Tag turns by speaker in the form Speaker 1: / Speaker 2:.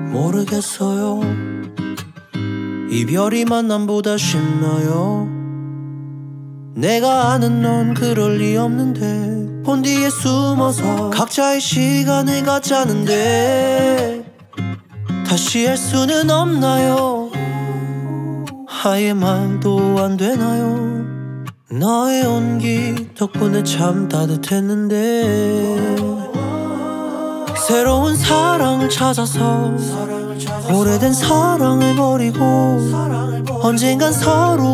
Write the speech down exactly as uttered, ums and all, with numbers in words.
Speaker 1: 모르겠어요. 이별이 만남보다 쉽나요? 내가 아는 넌 그럴 리 없는데 본 뒤에 숨어서 각자의 시간을 갖자는데 다시 할 수는 없나요? 아예 말도 안 되나요? 너의 온기 덕분에 참 따뜻했는데 새로운 사랑을 찾아서 오래된 사랑을 버리고 언젠간 서로